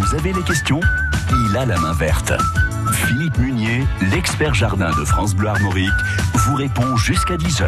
Vous avez les questions? Il a la main verte. Philippe Munier, l'expert jardin de France Bleu Armorique, vous répond jusqu'à 10h.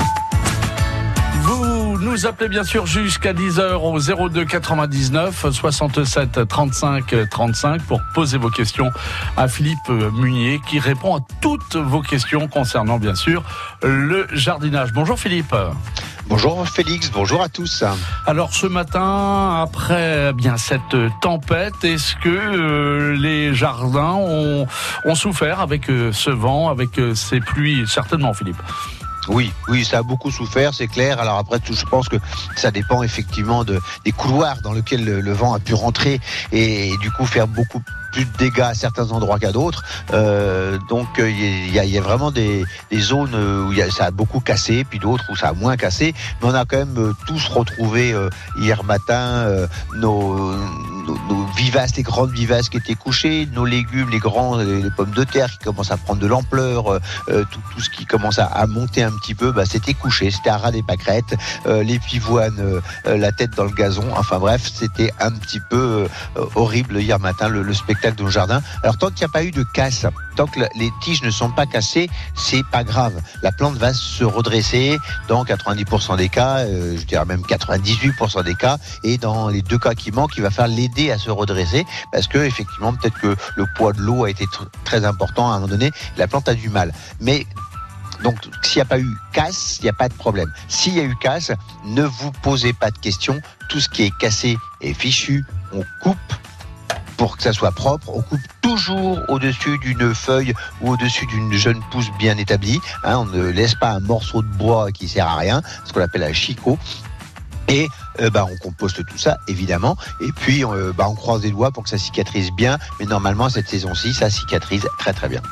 Vous nous appelez bien sûr jusqu'à 10h au 02 99 67 35 35 pour poser vos questions à Philippe Munier qui répond à toutes vos questions concernant bien sûr le jardinage. Bonjour Philippe. Bonjour Félix, bonjour à tous. Alors ce matin, après cette tempête, est-ce que les jardins ont souffert avec ce vent, avec ces pluies? Certainement Philippe. Oui, ça a beaucoup souffert, c'est clair. Alors après, je pense que ça dépend effectivement des couloirs dans lesquels le vent a pu rentrer et du coup faire beaucoup plus de dégâts à certains endroits qu'à d'autres. Donc il y a vraiment des zones où ça a beaucoup cassé, puis d'autres où ça a moins cassé. Mais on a quand même tous retrouvé hier matin nos vivaces, les grandes vivaces qui étaient couchées, nos légumes, les pommes de terre qui commencent à prendre de l'ampleur, tout ce qui commence à monter un petit peu, c'était couché, c'était à ras des pâquerettes, les pivoines, la tête dans le gazon. Enfin bref, c'était un petit peu horrible hier matin le spectacle de nos jardins. Alors tant qu'il n'y a pas eu de casse, tant que les tiges ne sont pas cassées, c'est pas grave. La plante va se redresser dans 90% des cas, je dirais même 98% des cas, et dans les 2 cas qui manquent, il va falloir l'aider à se redresser parce que effectivement peut-être que le poids de l'eau a été très important à un moment donné, la plante a du mal. Mais donc, s'il n'y a pas eu casse, il n'y a pas de problème. S'il y a eu casse, ne vous posez pas de questions. Tout ce qui est cassé est fichu. On coupe pour que ça soit propre. On coupe toujours au-dessus d'une feuille ou au-dessus d'une jeune pousse bien établie. On ne laisse pas un morceau de bois qui sert à rien, ce qu'on appelle un chicot. Et on composte tout ça, évidemment. Et puis, on croise les doigts pour que ça cicatrise bien. Mais normalement, cette saison-ci, ça cicatrise très très bien.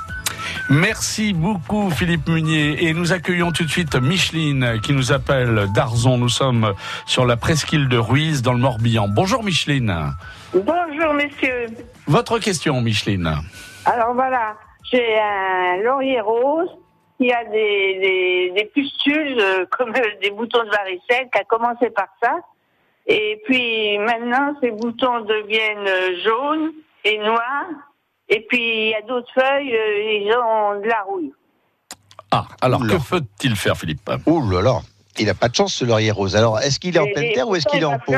Merci beaucoup Philippe Munier et nous accueillons tout de suite Micheline qui nous appelle d'Arzon. Nous sommes sur la presqu'île de Ruiz dans le Morbihan. Bonjour Micheline. Bonjour messieurs. Votre question Micheline. Alors voilà, j'ai un laurier rose qui a des pustules comme des boutons de varicelle qui a commencé par ça. Et puis maintenant ces boutons deviennent jaunes et noirs. Et puis, il y a d'autres feuilles, ils ont de la rouille. Ah, alors que faut-il faire, Philippe? Ouh là là, il n'a pas de chance, ce laurier rose. Alors, est-ce qu'il est en pleine terre ou est-ce qu'il est en pot?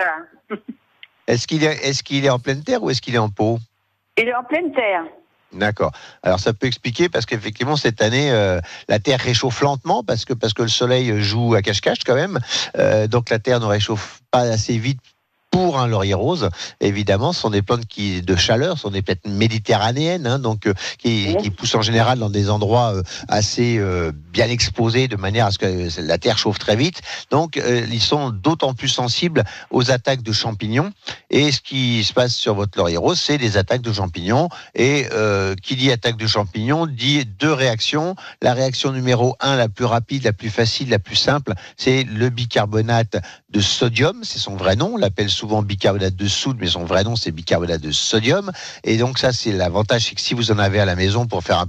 Est-ce qu'il est en pleine terre ou est-ce qu'il est en pot? Il est en pleine terre. D'accord. Alors, ça peut expliquer parce qu'effectivement, cette année, la terre réchauffe lentement parce que le soleil joue à cache-cache quand même. Donc, la terre ne réchauffe pas assez vite pour un laurier rose. Évidemment, ce sont des plantes de chaleur, ce sont des plantes méditerranéennes, qui poussent en général dans des endroits assez bien exposés, de manière à ce que la terre chauffe très vite. Donc, ils sont d'autant plus sensibles aux attaques de champignons. Et ce qui se passe sur votre laurier rose, c'est des attaques de champignons. Et qui dit attaque de champignons, dit 2 réactions. La réaction numéro 1, la plus rapide, la plus facile, la plus simple, c'est le bicarbonate de sodium. C'est son vrai nom. On l'appelle souvent bicarbonate de soude, mais son vrai nom c'est bicarbonate de sodium. Et donc ça, c'est l'avantage, c'est que si vous en avez à la maison pour faire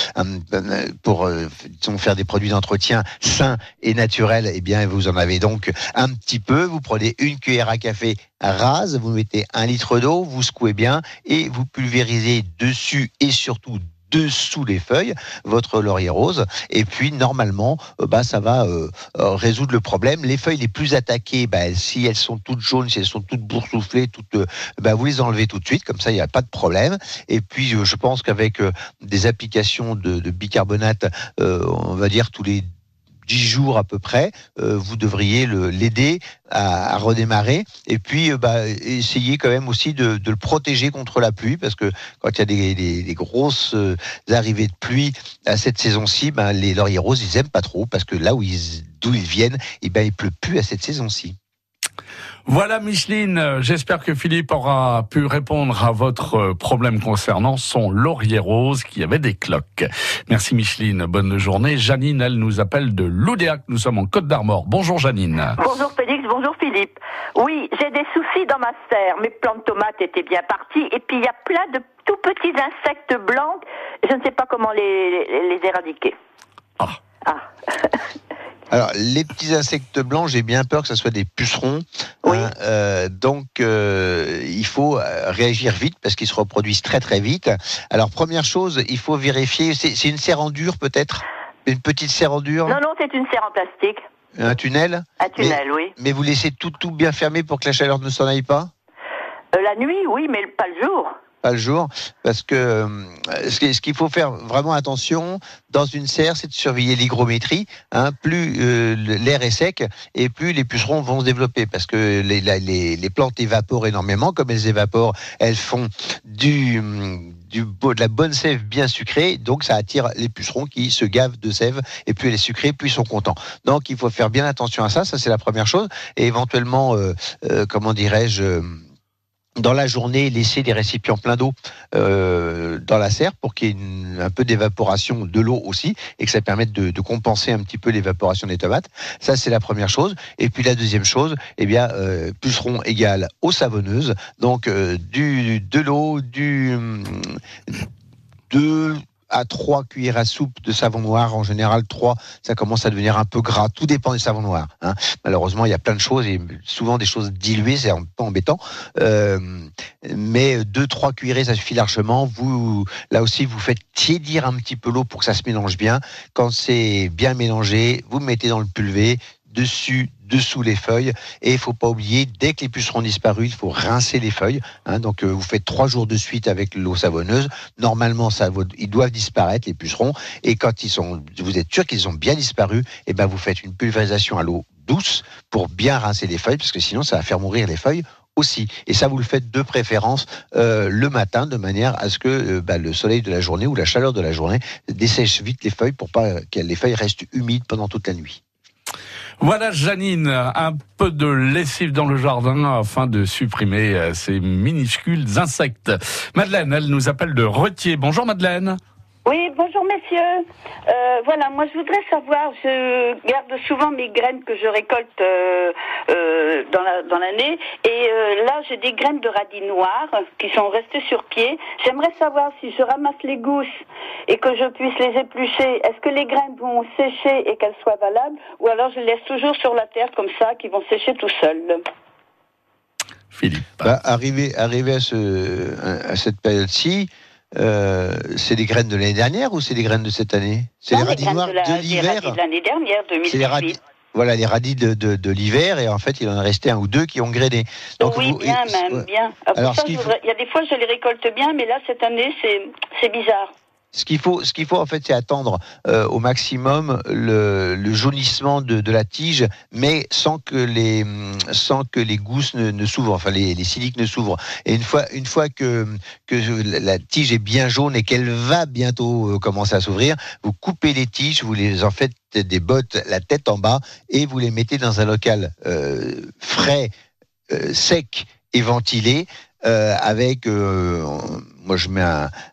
faire des produits d'entretien sains et naturels, eh bien vous en avez donc un petit peu. Vous prenez 1 cuillère à café rase, vous mettez 1 litre d'eau, vous secouez bien et vous pulvérisez dessus et surtout dessous les feuilles, votre laurier rose, et puis normalement, ça va résoudre le problème. Les feuilles les plus attaquées, si elles sont toutes jaunes, si elles sont toutes boursouflées, vous les enlevez tout de suite, comme ça il n'y a pas de problème. Et puis je pense qu'avec des applications de bicarbonate, on va dire tous les 10 jours à peu près, vous devriez l'aider à redémarrer. Et puis, essayez quand même aussi de le protéger contre la pluie, parce que quand il y a des grosses arrivées de pluie à cette saison-ci, les lauriers roses, ils aiment pas trop, parce que là d'où ils viennent, il pleut plus à cette saison-ci. Voilà Micheline, j'espère que Philippe aura pu répondre à votre problème concernant son laurier rose qui avait des cloques. Merci Micheline, bonne journée. Janine, elle nous appelle de Loudéac, nous sommes en Côte d'Armor. Bonjour Janine. Bonjour Félix, bonjour Philippe. Oui, j'ai des soucis dans ma serre, mes plantes de tomates étaient bien parties et puis il y a plein de tout petits insectes blancs, je ne sais pas comment les éradiquer. Ah. Alors, les petits insectes blancs, j'ai bien peur que ce soit des pucerons. Oui. Donc, il faut réagir vite parce qu'ils se reproduisent très très vite. Alors, première chose, il faut vérifier. C'est une serre en dur peut-être ? Une petite serre en dur ? Non, c'est une serre en plastique. Un tunnel ? Un tunnel, oui. Mais vous laissez tout bien fermé pour que la chaleur ne s'en aille pas ? La nuit, oui, mais pas le jour. Pas le jour, parce que ce qu'il faut faire vraiment attention dans une serre, c'est de surveiller l'hygrométrie. Plus l'air est sec et plus les pucerons vont se développer, parce que les plantes évaporent énormément. Comme elles évaporent, elles font de la bonne sève bien sucrée, donc ça attire les pucerons qui se gavent de sève, et plus elle est sucrée, plus ils sont contents. Donc il faut faire bien attention à ça c'est la première chose, et éventuellement, dans la journée, laisser des récipients pleins d'eau dans la serre pour qu'il y ait un peu d'évaporation de l'eau aussi, et que ça permette de compenser un petit peu l'évaporation des tomates. Ça, c'est la première chose. Et puis la deuxième chose, pucerons égale eau savonneuse. Donc de l'eau, 2 à 3 cuillères à soupe de savon noir. En général, 3, ça commence à devenir un peu gras. Tout dépend des savons noirs. Malheureusement, il y a plein de choses, et souvent des choses diluées, c'est un peu embêtant. Mais 2-3 cuillerées, ça suffit largement. Là aussi, vous faites tiédir un petit peu l'eau pour que ça se mélange bien. Quand c'est bien mélangé, vous mettez dans le pulvé, dessous les feuilles, et il faut pas oublier, dès que les pucerons ont disparu, il faut rincer les feuilles. Donc vous faites 3 jours de suite avec l'eau savonneuse. Normalement, ils doivent disparaître, les pucerons, et quand vous êtes sûr qu'ils ont bien disparu, vous faites une pulvérisation à l'eau douce pour bien rincer les feuilles, parce que sinon ça va faire mourir les feuilles aussi. Et ça, vous le faites de préférence le matin, de manière à ce que le soleil de la journée ou la chaleur de la journée dessèche vite les feuilles pour pas que les feuilles restent humides pendant toute la nuit. Voilà, Janine, un peu de lessive dans le jardin afin de supprimer ces minuscules insectes. Madeleine, elle nous appelle de Retier. Bonjour Madeleine. Oui, bonjour messieurs. Voilà, moi je voudrais savoir, je garde souvent mes graines que je récolte dans l'année, et là j'ai des graines de radis noirs qui sont restées sur pied. J'aimerais savoir si je ramasse les gousses et que je puisse les éplucher, est-ce que les graines vont sécher et qu'elles soient valables, ou alors je les laisse toujours sur la terre comme ça, qui vont sécher tout seuls. Philippe. Arrivé à cette période-ci, c'est des graines de l'année dernière ou c'est des graines de cette année ? C'est les radis noirs de l'hiver. Les radis de l'année dernière, 2018. C'est les radis, voilà, les radis de l'hiver, et en fait il en est resté 1 ou 2 qui ont grainé. Donc oui, bien. Alors, il y a des fois je les récolte bien, mais là cette année c'est bizarre. Ce qu'il faut en fait, c'est attendre au maximum le jaunissement de la tige, mais sans que les gousses ne s'ouvrent, enfin les siliques ne s'ouvrent. Et une fois que la tige est bien jaune et qu'elle va bientôt commencer à s'ouvrir, vous coupez les tiges, vous les en faites des bottes la tête en bas, et vous les mettez dans un local frais, sec et ventilé, avec moi je mets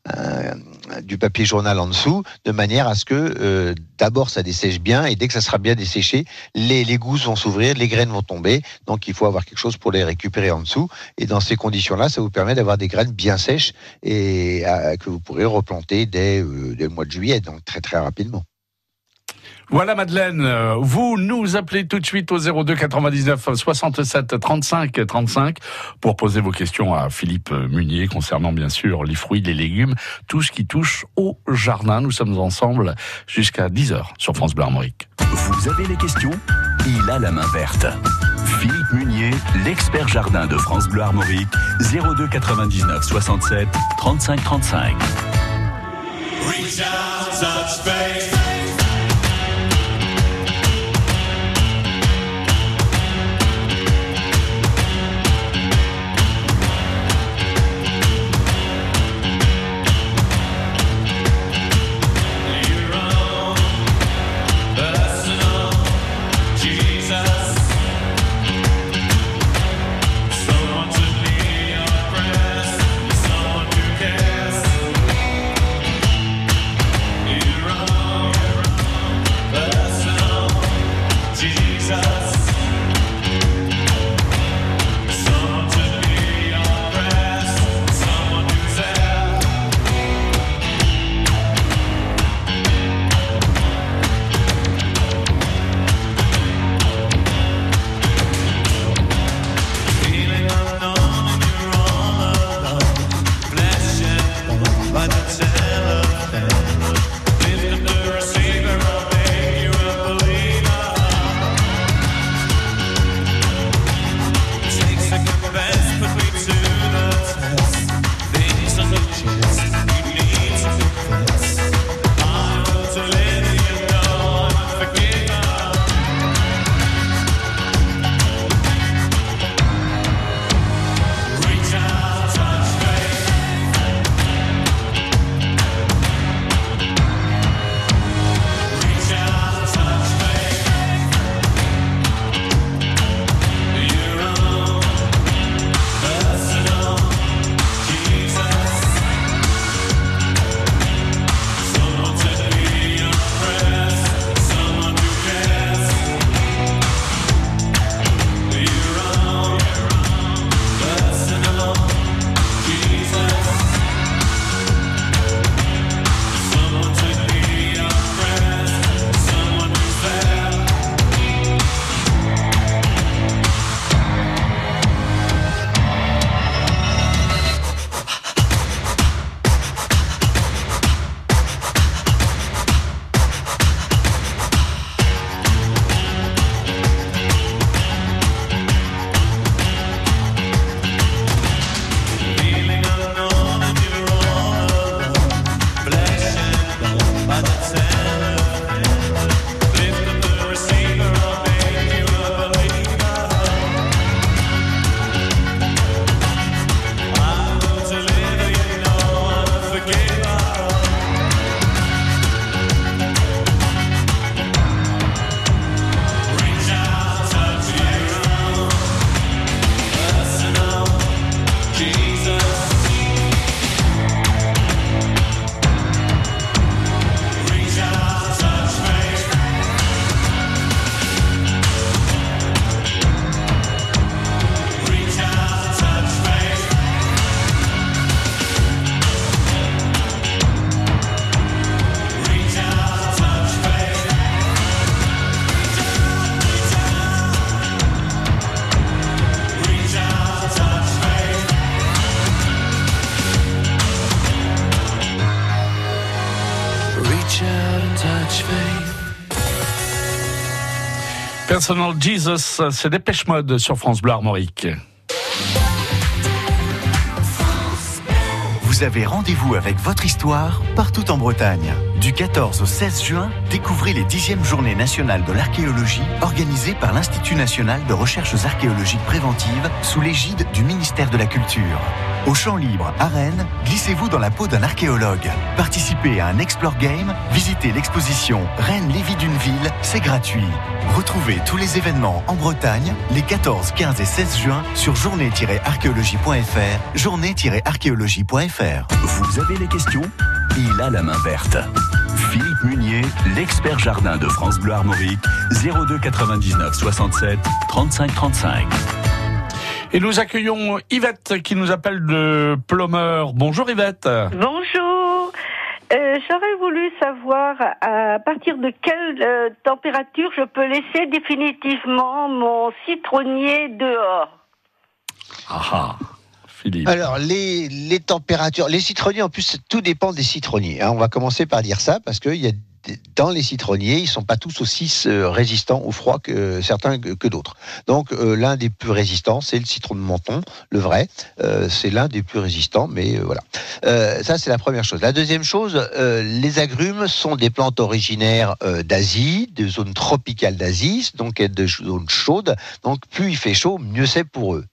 du papier journal en dessous, de manière à ce que d'abord ça dessèche bien, et dès que ça sera bien desséché, les gousses vont s'ouvrir, les graines vont tomber, donc il faut avoir quelque chose pour les récupérer en dessous, et dans ces conditions-là, ça vous permet d'avoir des graines bien sèches, et que vous pourrez replanter dès le mois de juillet, donc très très rapidement. Voilà Madeleine, vous nous appelez tout de suite au 02 99 67 35 35 pour poser vos questions à Philippe Munier concernant bien sûr les fruits, les légumes, tout ce qui touche au jardin. Nous sommes ensemble jusqu'à 10h sur France Bleu Armorique. Vous avez des questions ? Il a la main verte. Philippe Munier, l'expert jardin de France Bleu Armorique, 02 99 67 35 35. Reach out, touch base. You're wrong. Personal Jesus, c'est Dépêche Mode sur France Bleu Armorique. Vous avez rendez-vous avec votre histoire partout en Bretagne. Du 14 au 16 juin, découvrez les 10e journées nationales de l'archéologie organisées par l'Institut national de recherches archéologiques préventives sous l'égide du ministère de la Culture. Au Champ Libre, à Rennes, glissez-vous dans la peau d'un archéologue. Participez à un Explore Game, visitez l'exposition Rennes les vies d'une ville, c'est gratuit. Retrouvez tous les événements en Bretagne les 14, 15 et 16 juin sur journée-archéologie.fr, journée-archéologie.fr. Vous avez des questions ? Il a la main verte. Philippe Munier, l'expert jardin de France Bleu Armorique, 02 99 67 35 35. Et nous accueillons Yvette qui nous appelle de Plomeur. Bonjour Yvette. Bonjour. J'aurais voulu savoir à partir de quelle température je peux laisser définitivement mon citronnier dehors. Ah, Philippe. Alors, les températures, les citronniers, en plus, tout dépend des citronniers. On va commencer par dire ça, parce qu'il y a dans les citronniers, ils ne sont pas tous aussi résistants au froid que certains que d'autres. Donc, l'un des plus résistants, c'est le citron de Menton, le vrai. C'est l'un des plus résistants, mais voilà. Ça, c'est la première chose. La deuxième chose, les agrumes sont des plantes originaires d'Asie, de zones tropicales d'Asie, donc de zones chaudes. Donc, plus il fait chaud, mieux c'est pour eux.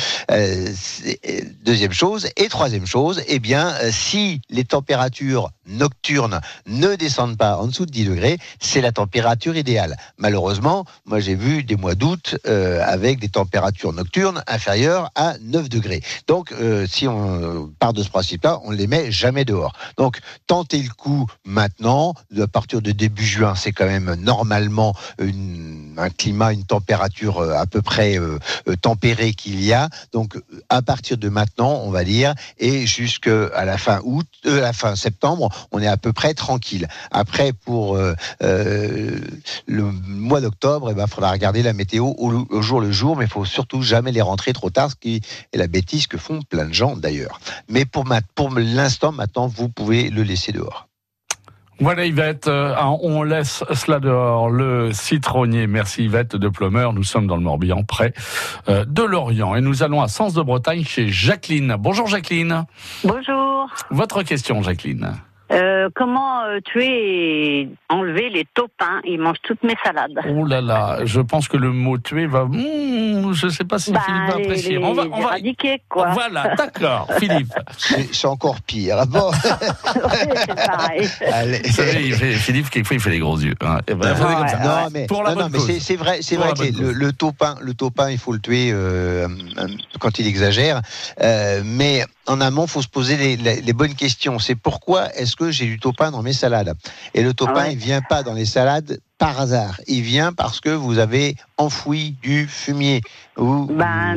Deuxième chose. Et troisième chose, eh bien, si les températures nocturnes ne descendent pas en dessous de 10 degrés, c'est la température idéale. Malheureusement, moi j'ai vu des mois d'août avec des températures nocturnes inférieures à 9 degrés. Donc, si on part de ce principe-là, on ne les met jamais dehors. Donc, tentez le coup maintenant. À partir de début juin, c'est quand même normalement un climat, une température à peu près tempérée qu'il y a. Donc, à partir de maintenant, on va dire, et jusqu'à la fin la fin septembre, on est à peu près tranquille. Après, pour le mois d'octobre, il faudra regarder la météo au jour le jour, mais il faut surtout jamais les rentrer trop tard, ce qui est la bêtise que font plein de gens d'ailleurs. Mais pour l'instant, maintenant, vous pouvez le laisser dehors. Voilà Yvette, on laisse cela dehors, le citronnier. Merci Yvette de Plomeur, nous sommes dans le Morbihan, près de Lorient. Et nous allons à Sens de Bretagne chez Jacqueline. Bonjour Jacqueline. Bonjour. Votre question Jacqueline. Comment tuer et enlever les taupins? Ils mangent toutes mes salades. Oh là là, je pense que le mot tuer va... je ne sais pas si Philippe va apprécier. On va éradiquer, quoi. Voilà, d'accord, Philippe. C'est encore pire. Bon. C'est pareil. Allez. Vous savez, Philippe, quelquefois, il fait les gros yeux. Hein. Et ben, Non, mais c'est vrai que le taupin, il faut le tuer quand il exagère. Mais en amont, il faut se poser les bonnes questions. C'est pourquoi est-ce que j'ai du taupin dans mes salades? Et le taupin, il vient pas dans les salades par hasard. Il vient parce que vous avez enfoui du fumier. Non.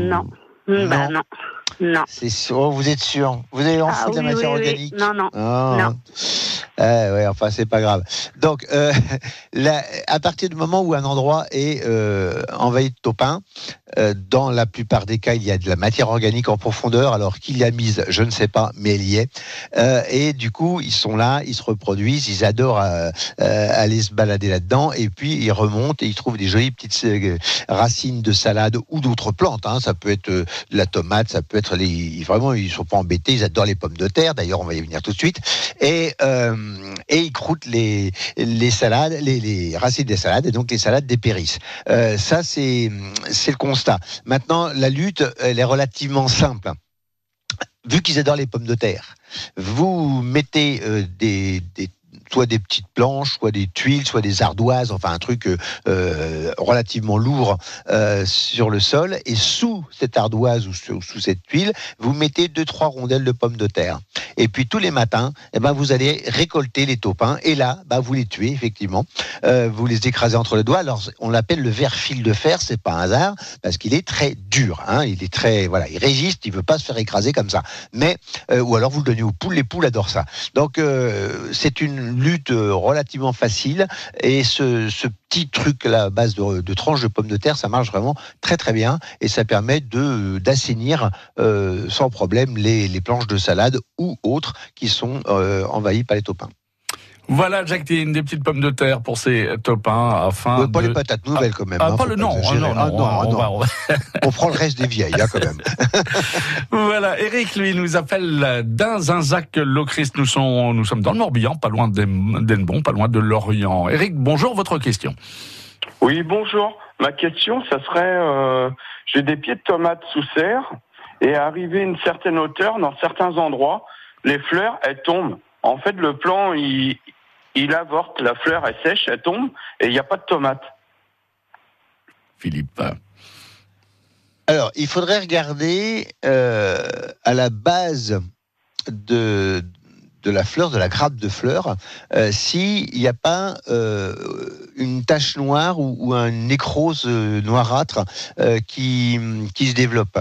C'est sûr, vous êtes sûr? Vous avez enfoui de la matière organique? Non. Ouais, enfin, c'est pas grave. Donc, à partir du moment où un endroit est envahi de taupins, dans la plupart des cas, il y a de la matière organique en profondeur, alors qui l'a mise, je ne sais pas, mais elle y est. Et du coup, ils sont là, ils se reproduisent, ils adorent aller se balader là-dedans, et puis ils remontent et ils trouvent des jolies petites racines de salade ou d'autres plantes. Ça peut être de la tomate, ça peut être vraiment, ils sont pas embêtés, ils adorent les pommes de terre. D'ailleurs, on va y venir tout de suite. Et ils croûtent les salades, les racines des salades, et donc les salades dépérissent. Ça, c'est le constat. Maintenant, la lutte, elle est relativement simple. Vu qu'ils adorent les pommes de terre, vous mettez soit des petites planches, soit des tuiles, soit des ardoises, enfin un truc relativement lourd sur le sol, et sous cette ardoise ou sous cette tuile, vous mettez 2-3 rondelles de pommes de terre. Et puis tous les matins, vous allez récolter les taupins, et là, vous les tuez effectivement. Vous les écrasez entre les doigts. Alors on l'appelle le ver fil de fer, c'est pas un hasard, parce qu'il est très dur. Il est très, il résiste, il veut pas se faire écraser comme ça. Mais ou alors vous le donnez aux poules, les poules adorent ça. Donc c'est une lutte relativement facile, et ce petit truc là à base de tranches de pommes de terre, ça marche vraiment très très bien, et ça permet d'assainir sans problème les planches de salade ou autres qui sont envahies par les taupins. Voilà, Jacqueline, des petites pommes de terre pour ces top 1 afin pas les patates nouvelles quand même. Pas le non. On prend le reste des vieilles, quand même. Voilà, Eric, lui, nous appelle d'Inzinzac-Lochrist. Nous sommes dans le Morbihan, pas loin d'Hennebon, pas loin de Lorient. Eric, bonjour, votre question. Oui, bonjour. Ma question, ça serait, j'ai des pieds de tomates sous serre et arrivé à une certaine hauteur, dans certains endroits, les fleurs, elles tombent. En fait, le plant, il avorte, la fleur, elle sèche, elle tombe et il n'y a pas de tomates. Philippe. Alors, il faudrait regarder à la base de la fleur, de la grappe de fleur, s'il n'y a pas une tache noire ou un nécrose noirâtre qui se développe.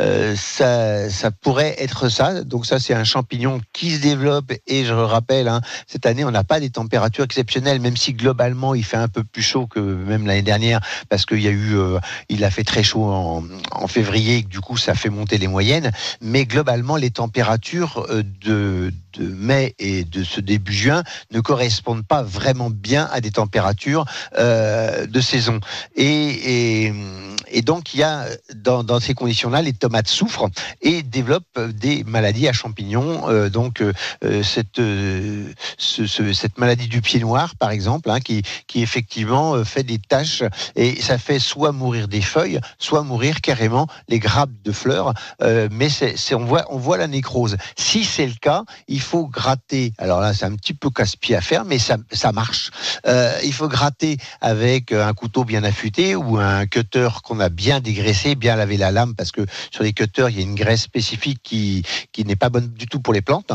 Ça pourrait être ça. Donc ça, c'est un champignon qui se développe. Et je le rappelle, cette année, on n'a pas des températures exceptionnelles, même si globalement, il fait un peu plus chaud que même l'année dernière, parce il a fait très chaud en février, et que du coup, ça fait monter les moyennes. Mais globalement, les températures de mai et de ce début juin ne correspondent pas vraiment bien à des températures de saison. Et donc, il y a dans ces conditions-là, les tomates souffrent et développent des maladies à champignons. Cette maladie du pied noir, par exemple, qui effectivement fait des taches, et ça fait soit mourir des feuilles, soit mourir carrément les grappes de fleurs. Mais on voit la nécrose. Si c'est le cas, il faut gratter. Alors là, c'est un petit peu casse-pied à faire, mais ça marche. Il faut gratter avec un couteau bien affûté ou un cutter qu'on a bien dégraissé, bien lavé la lame, parce que sur les cutters, il y a une graisse spécifique qui n'est pas bonne du tout pour les plantes.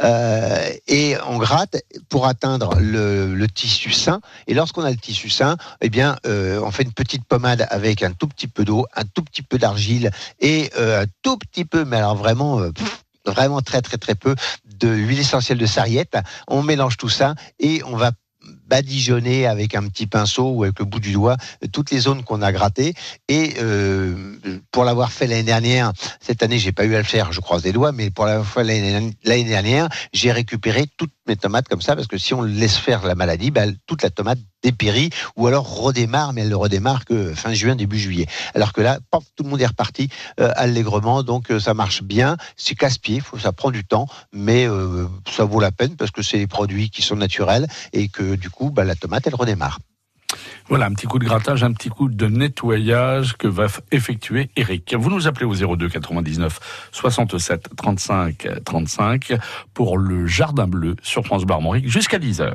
Et on gratte pour atteindre le tissu sain. Et lorsqu'on a le tissu sain, on fait une petite pommade avec un tout petit peu d'eau, un tout petit peu d'argile et un tout petit peu, mais alors vraiment très très très peu, de l'huile essentielle de sarriette. On mélange tout ça et on va badigeonner avec un petit pinceau ou avec le bout du doigt toutes les zones qu'on a grattées. Et pour l'avoir fait l'année dernière, cette année j'ai pas eu à le faire, je croise les doigts, mais pour l'avoir fait l'année dernière, j'ai récupéré toutes mes tomates comme ça, parce que si on laisse faire la maladie, toute la tomate dépérit ou alors redémarre, mais elle ne redémarre que fin juin, début juillet. Alors que là, tout le monde est reparti allègrement, donc ça marche bien. C'est casse-pied, ça prend du temps, mais ça vaut la peine parce que c'est des produits qui sont naturels et que du coup, la tomate, elle redémarre. Voilà, un petit coup de grattage, un petit coup de nettoyage que va effectuer Eric. Vous nous appelez au 02 99 67 35 35 pour le Jardin Bleu sur France Bleu Armorique jusqu'à 10h.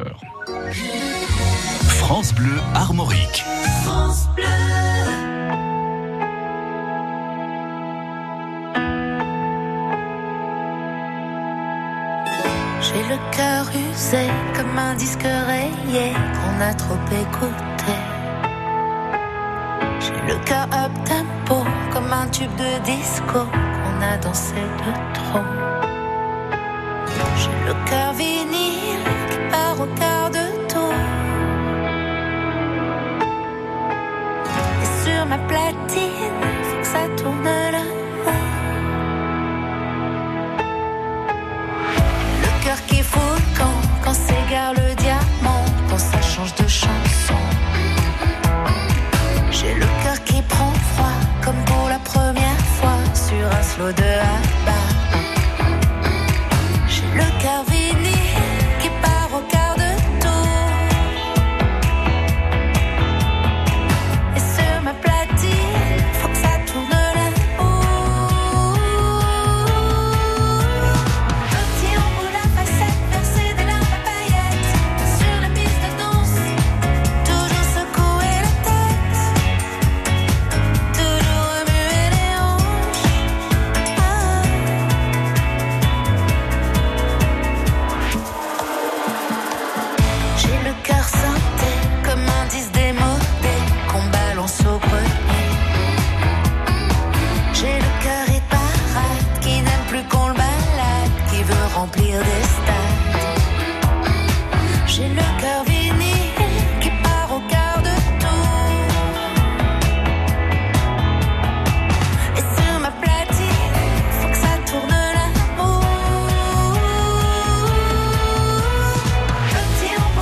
France Bleu Armorique. France Bleu. J'ai le cœur usé comme un disque rayé qu'on a trop écouté. J'ai le cœur up tempo comme un tube de disco qu'on a dansé de trop. J'ai le cœur vinyle qui part au quart de tour. Et sur ma platine, faut que ça tourne là. Qui fout le camp quand s'égare le diamant, quand ça change de chanson. J'ai le cœur qui prend froid comme pour la première fois sur un slow de Abba. J'ai le cœur vinyle qui part au quart de tour. Et sur ma platine, faut que ça tourne là-haut. Petit en bout la facette, verser des larmes à paillettes. Sur la piste de danse, toujours secouer la tête. Toujours remuer les hanches. J'ai le cœur santé comme un disque démodé qu'on balance au grenier. J'ai le cœur et parade qui n'aime plus qu'on le balade, qui veut remplir des stades. J'ai le cœur vinyle qui part au quart de tour. Et sur ma platine, faut que ça tourne là-haut. Petit en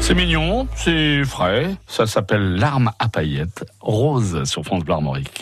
C'est mignon, c'est frais. Ça s'appelle Larmes à paillettes. Rose sur France Bleu Armorique.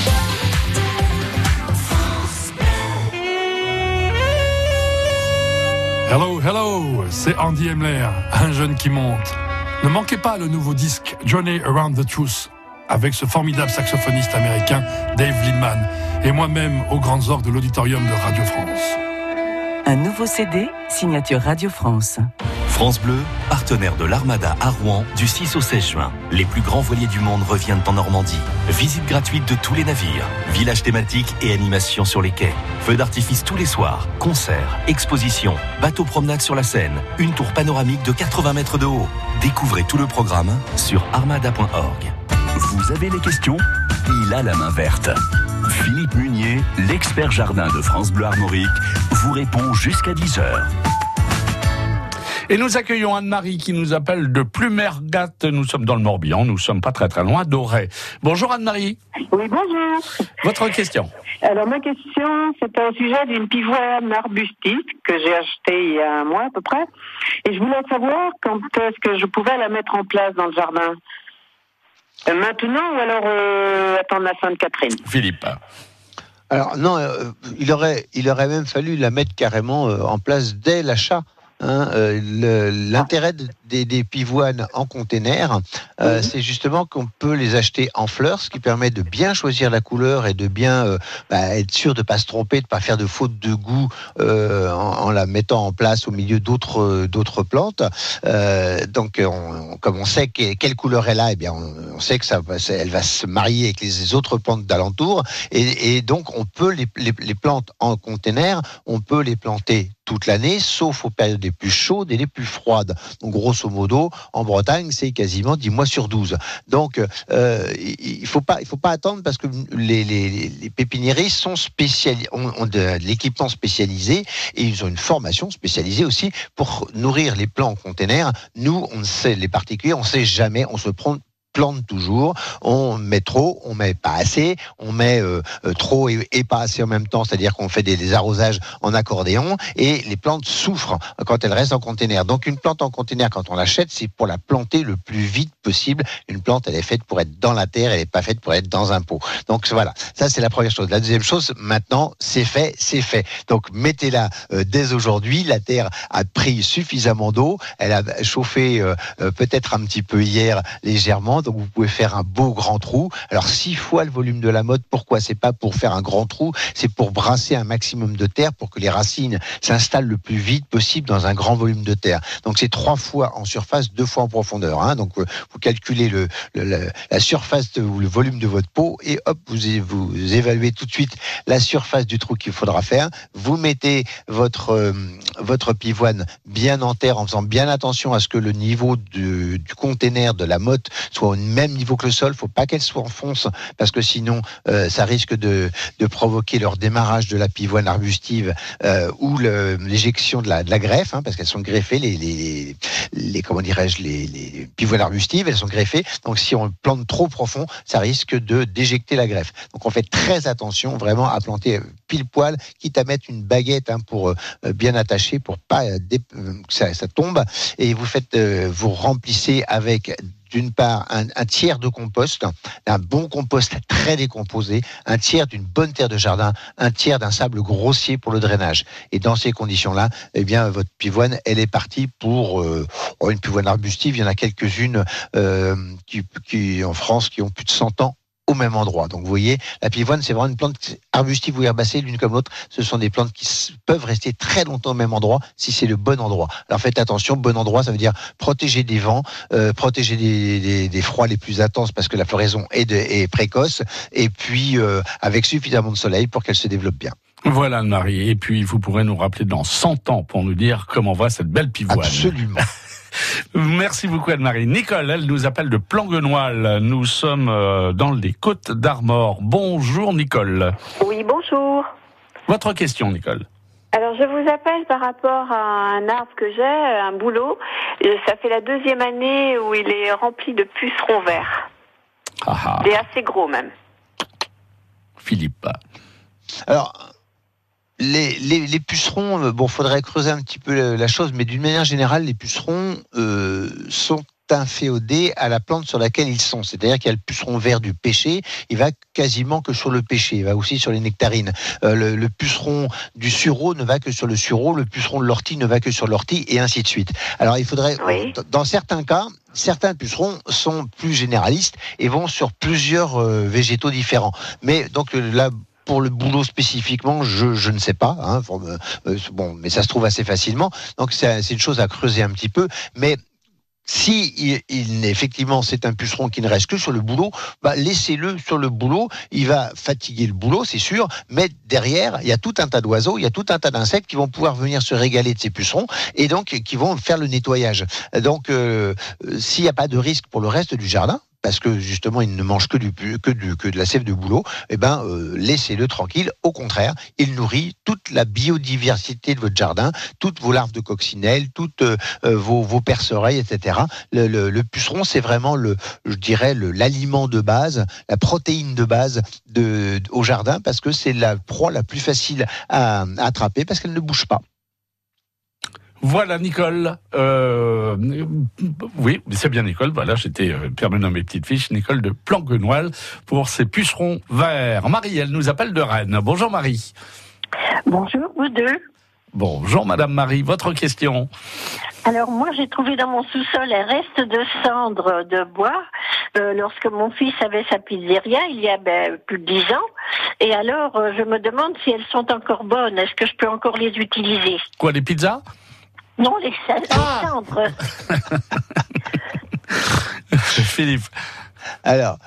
Hello, hello, c'est Andy Emler, un jeune qui monte. Ne manquez pas le nouveau disque Journey Around the Truth avec ce formidable saxophoniste américain Dave Lindman et moi-même aux grandes orgues de l'auditorium de Radio France. Un nouveau CD, signature Radio France. France Bleu, partenaire de l'Armada à Rouen du 6 au 16 juin. Les plus grands voiliers du monde reviennent en Normandie. Visite gratuite de tous les navires, villages thématiques et animations sur les quais. Feux d'artifice tous les soirs, concerts, expositions, bateaux promenades sur la Seine, une tour panoramique de 80 mètres de haut. Découvrez tout le programme sur armada.org. Vous avez des questions ? Il a la main verte. Philippe Munier, l'expert jardin de France Bleu Armorique, vous répond jusqu'à 10h. Et nous accueillons Anne-Marie qui nous appelle de Plumergat. Nous sommes dans le Morbihan, nous sommes pas très loin d'Auray. Bonjour Anne-Marie. Oui, bonjour. Votre question. Alors ma question, c'est au sujet d'une pivoine arbustive que j'ai achetée il y a un mois à peu près. Et je voulais savoir quand est-ce que je pouvais la mettre en place dans le jardin. Maintenant ou alors attendre la Sainte-Catherine. Philippe. Alors non, il aurait même fallu la mettre carrément en place dès l'achat. L'intérêt des pivoines en container, c'est justement qu'on peut les acheter en fleurs, ce qui permet de bien choisir la couleur et de bien être sûr de ne pas se tromper, de ne pas faire de faute de goût en la mettant en place au milieu d'autres plantes. Donc, comme on sait quelle couleur elle a, eh bien, on sait que elle va se marier avec les autres plantes d'alentour. Et donc, on peut les plantes en container, on peut les planter toute l'année, sauf aux périodes les plus chaudes et les plus froides. Donc, grosso modo, en Bretagne, c'est quasiment 10 mois sur 12. Donc, il faut pas attendre parce que les pépiniéristes sont ont de l'équipement spécialisé et ils ont une formation spécialisée aussi pour nourrir les plants en container. Nous, on sait, les particuliers, on sait jamais, on se plante toujours, on met trop, on met pas assez, on met trop et pas assez en même temps, c'est-à-dire qu'on fait des arrosages en accordéon et les plantes souffrent quand elles restent en container. Donc une plante en container, quand on l'achète, c'est pour la planter le plus vite possible. Une plante, elle est faite pour être dans la terre, elle n'est pas faite pour être dans un pot. Donc voilà, ça c'est la première chose. La deuxième chose, maintenant, c'est fait. Donc mettez-la dès aujourd'hui. La terre a pris suffisamment d'eau, elle a chauffé peut-être un petit peu hier légèrement. Donc vous pouvez faire un beau grand trou. Alors 6 fois le volume de la motte. Pourquoi ? C'est pas pour faire un grand trou, c'est pour brasser un maximum de terre pour que les racines s'installent le plus vite possible dans un grand volume de terre. Donc c'est 3 fois en surface, 2 fois en profondeur. Donc vous calculez la surface ou le volume de votre pot et hop, vous évaluez tout de suite la surface du trou qu'il faudra faire. Vous mettez votre pivoine bien en terre en faisant bien attention à ce que le niveau du container de la motte soit au même niveau que le sol. Faut pas qu'elle soit en fonce parce que sinon ça risque de provoquer leur démarrage de la pivoine arbustive ou l'éjection de la greffe, parce qu'elles sont greffées les pivoines arbustives, elles sont greffées. Donc si on plante trop profond, ça risque d'éjecter la greffe. Donc on fait très attention vraiment à planter pile poil, quitte à mettre une baguette pour bien attacher pour pas que ça tombe. Et vous remplissez avec d'une part un tiers de compost, un bon compost très décomposé, un tiers d'une bonne terre de jardin, un tiers d'un sable grossier pour le drainage. Et dans ces conditions-là, eh bien votre pivoine, elle est partie pour une pivoine arbustive. Il y en a quelques-unes qui en France qui ont plus de 100 ans au même endroit. Donc vous voyez, la pivoine, c'est vraiment une plante arbustive ou herbacée, l'une comme l'autre. Ce sont des plantes qui peuvent rester très longtemps au même endroit si c'est le bon endroit. Alors faites attention, bon endroit, ça veut dire protéger des vents, protéger des froids les plus intenses parce que la floraison est précoce, et puis avec suffisamment de soleil pour qu'elle se développe bien. Voilà Anne-Marie, et puis vous pourrez nous rappeler dans 100 ans pour nous dire comment va cette belle pivoine. Absolument. Merci beaucoup Anne-Marie. Nicole, elle nous appelle de Planguenoil. Nous sommes dans les Côtes d'Armor. Bonjour Nicole. Oui, bonjour. Votre question Nicole. Alors je vous appelle par rapport à un arbre que j'ai, un bouleau. Ça fait la 2e année où il est rempli de pucerons verts. Il est assez gros même. Philippe. Alors, Les pucerons, faudrait creuser un petit peu la chose, mais d'une manière générale, les pucerons sont inféodés à la plante sur laquelle ils sont. C'est-à-dire qu'il y a le puceron vert du pêcher, il va quasiment que sur le pêcher, il va aussi sur les nectarines. Le puceron du sureau ne va que sur le sureau, le puceron de l'ortie ne va que sur l'ortie, et ainsi de suite. Alors il faudrait, dans certains cas, certains pucerons sont plus généralistes et vont sur plusieurs végétaux différents. Mais donc là, pour le bouleau spécifiquement, je ne sais pas, hein, mais ça se trouve assez facilement. Donc c'est une chose à creuser un petit peu, mais si effectivement c'est un puceron qui ne reste que sur le bouleau, laissez-le sur le bouleau, il va fatiguer le bouleau, c'est sûr, mais derrière, il y a tout un tas d'oiseaux, il y a tout un tas d'insectes qui vont pouvoir venir se régaler de ces pucerons et donc qui vont faire le nettoyage. Donc s'il n'y a pas de risque pour le reste du jardin, parce que justement il ne mange que de la sève de bouleau, laissez-le tranquille. Au contraire, il nourrit toute la biodiversité de votre jardin, toutes vos larves de coccinelles, toutes vos perce-oreilles, etc. Le puceron, c'est vraiment l'aliment de base, la protéine de base au jardin, parce que c'est la proie la plus facile à attraper, parce qu'elle ne bouge pas. Voilà, Nicole. Oui, c'est bien Nicole. Voilà, j'étais perdu dans mes petites fiches. Nicole de Planquenoil pour ces pucerons verts. Marie, elle nous appelle de Rennes. Bonjour Marie. Bonjour, vous deux. Bonjour Madame Marie, votre question. Alors moi j'ai trouvé dans mon sous-sol un reste de cendres de bois lorsque mon fils avait sa pizzeria il y a plus de 10 ans. Et alors je me demande si elles sont encore bonnes. Est-ce que je peux encore les utiliser? Quoi, les pizzas? Non, les cendres. Philippe. Alors,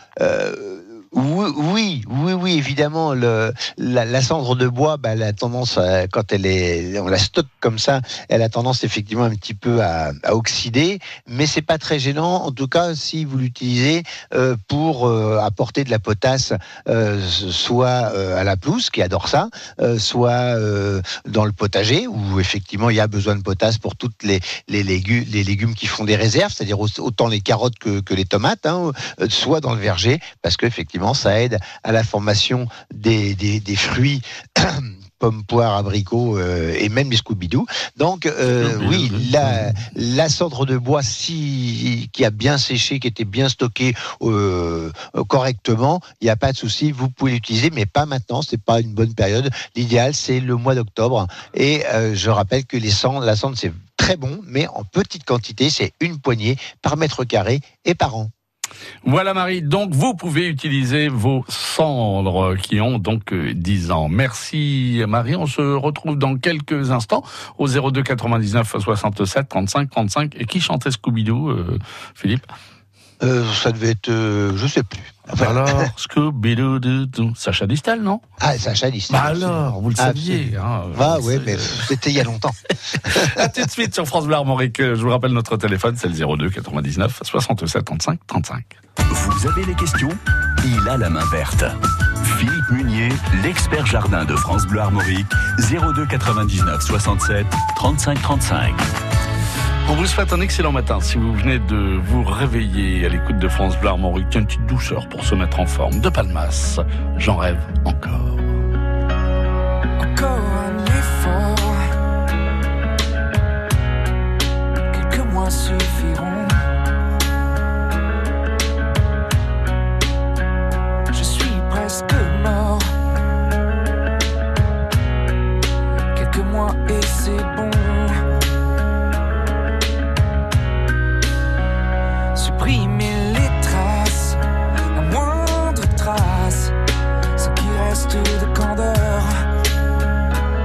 oui, évidemment, la cendre de bois, elle a tendance, quand on la stocke comme ça, elle a tendance effectivement un petit peu à oxyder, mais c'est pas très gênant, en tout cas si vous l'utilisez pour apporter de la potasse, soit à la pelouse, qui adore ça, soit dans le potager, où effectivement il y a besoin de potasse pour toutes les légumes qui font des réserves, c'est-à-dire autant les carottes que les tomates, hein, soit dans le verger, parce que effectivement ça aide à la formation des fruits pommes, poires, abricots et même les Scooby-Doo. Donc oui, la cendre de bois qui a bien séché, qui était bien stockée correctement, il n'y a pas de souci, vous pouvez l'utiliser, mais pas maintenant, c'est pas une bonne période. L'idéal, c'est le mois d'octobre. Et je rappelle que la cendre, c'est très bon, mais en petite quantité, c'est une poignée par mètre carré et par an. Voilà Marie, donc vous pouvez utiliser vos cendres qui ont donc 10 ans. Merci Marie, on se retrouve dans quelques instants au 02 99 67 35 35. Et qui chantait Scooby-Doo, Philippe? Ça devait être, je sais plus. Enfin, alors, Scooby-Doo, Sacha Distel, non? Ah, Sacha Distel. Alors, vous le saviez. Oui, mais c'était il y a longtemps. À tout de suite sur France Bleu Armorique. Je vous rappelle notre téléphone, c'est le 02 99 67 35 35. Vous avez des questions? Il a la main verte. Philippe Munier, l'expert jardin de France Bleu Armorique, 02 99 67 35 35. On vous souhaite un excellent matin. Si vous venez de vous réveiller à l'écoute de France Bleu Armorique, une petite douceur pour se mettre en forme. De Palmas, j'en rêve encore. Encore un effort. Quelques mois suffiront. Je suis presque mort. Quelques mois et c'est bon. Supprimer les traces, la moindre trace, ce qui reste de candeur.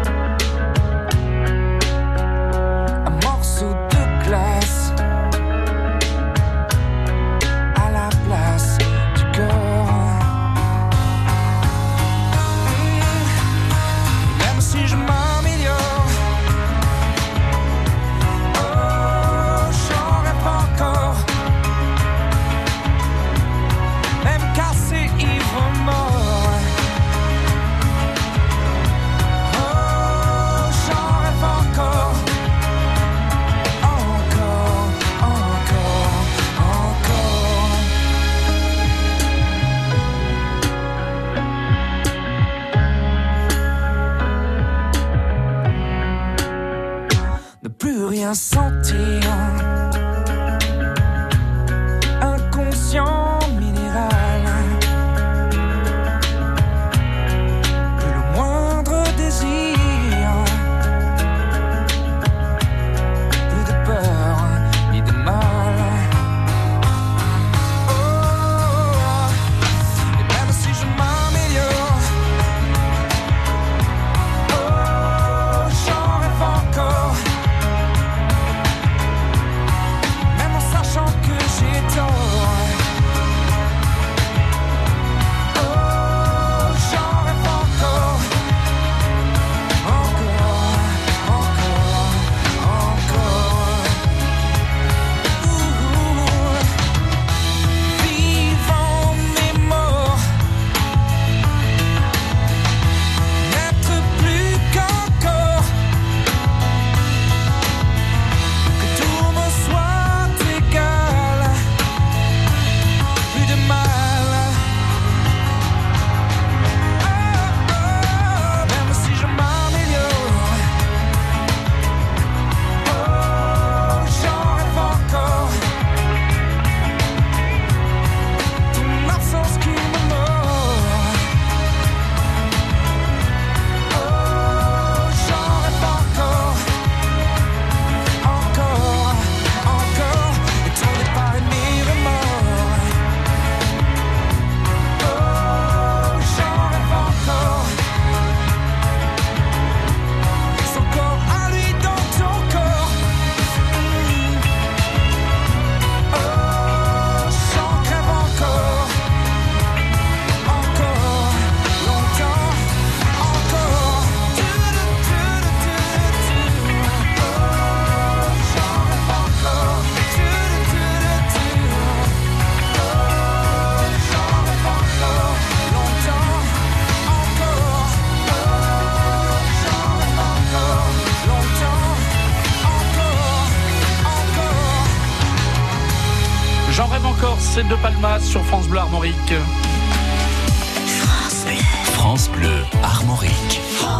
sentir inconscient minéral. Plus le moindre désir, plus de peur ni de mal. Oh, et même si je m'améliore, oh, j'en rêve encore. Même en sachant que j'ai tort. Oh, j'en rêve encore. Encore, encore. Vivant mais mort, n'être plus qu'un corps, que tout me soit égal, plus de mal. Même si je m'améliore, oh, j'en rêve encore. Ton absence qui me mord. Oh, j'en rêve encore. Encore, encore. Et ton départ et mes remords. Oh, j'en rêve encore. Son corps à lui dans ton corps. Oh, j'en rêve encore. Encore, longtemps, encore. Oh, j'en rêve encore. J'en rêve encore. Longtemps, encore. J'en rêve encore. Longtemps, encore. J'en rêve encore, c'est de Palmas sur France Bleu Armorique. France Bleu Armorique.